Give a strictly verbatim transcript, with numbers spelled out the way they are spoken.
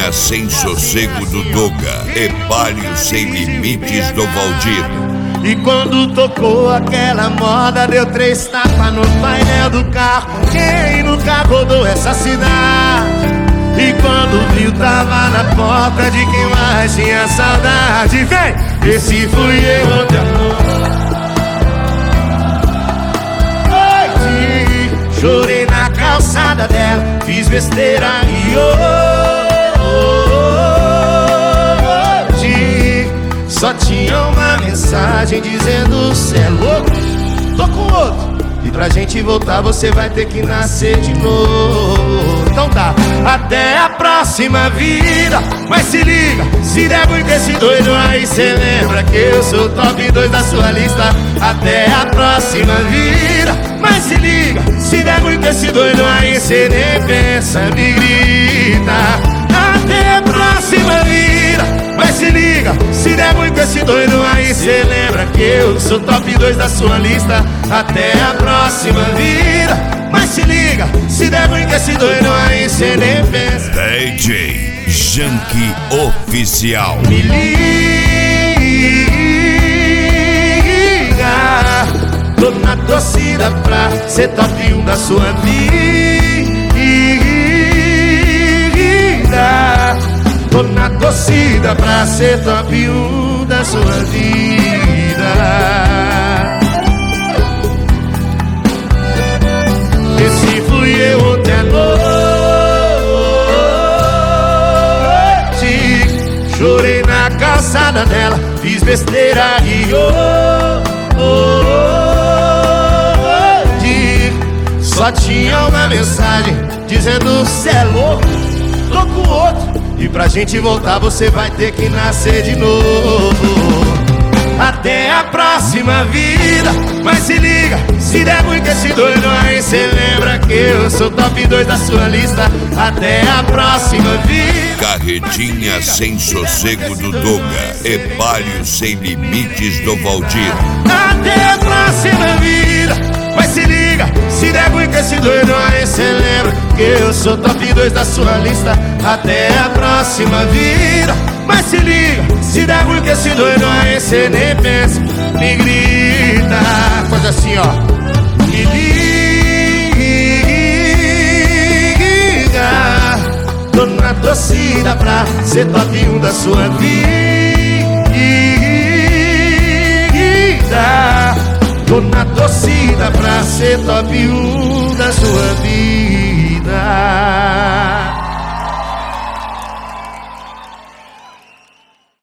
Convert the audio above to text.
Carretinha sem sossego do Doga, Epalho sem limites do Valdir. E quando tocou aquela moda, deu três tapas no painel do carro. Quem nunca rodou essa cidade? E quando viu, tava na porta de quem mais tinha saudade. Vem! Esse fui eu, ontem noite. Chorei na calçada dela, fiz besteira e hoje só tinha uma mensagem dizendo: cê é louco, tô com outro. E pra gente voltar você vai ter que nascer de novo. Então tá, até a próxima vida. Mas se liga, se der muito esse doido aí, cê lembra que eu sou o top dois da sua lista. Até a próxima vida. Mas se liga, se der muito esse doido aí, cê nem pensa, me grita. Até a próxima vida. Mas se liga, se der muito esse doido aí, cê lembra que eu sou top dois da sua lista. Até a próxima vida. Mas se liga, se der muito esse doido aí, cê nem pensa. D J Junkie Oficial. Me liga, tô na torcida pra ser top um da sua vida. Tô na torcida pra ser top um da sua vida. Esse fui eu ontem à noite. Chorei na calçada dela, fiz besteira e hoje só tinha uma mensagem dizendo: cê é louco, tô com outro. E pra gente voltar você vai ter que nascer de novo. Até a próxima vida. Mas se liga, se der muito esse doido aí, cê lembra que eu sou top dois da sua lista. Até a próxima vida. Carretinha sem sossego do Doga, Epalho sem limites do Valdir. Até a próxima vida. Mas se liga, se der muito esse doido aí, cê lembra que eu sou top dois da sua lista. Até a próxima vida. Mas se liga, se der muito esse doido aí, cê nem pensa, me grita. Faz assim, ó. Me liga, tô na torcida pra ser top um da sua vida. Tô na torcida pra ser top um da sua vida.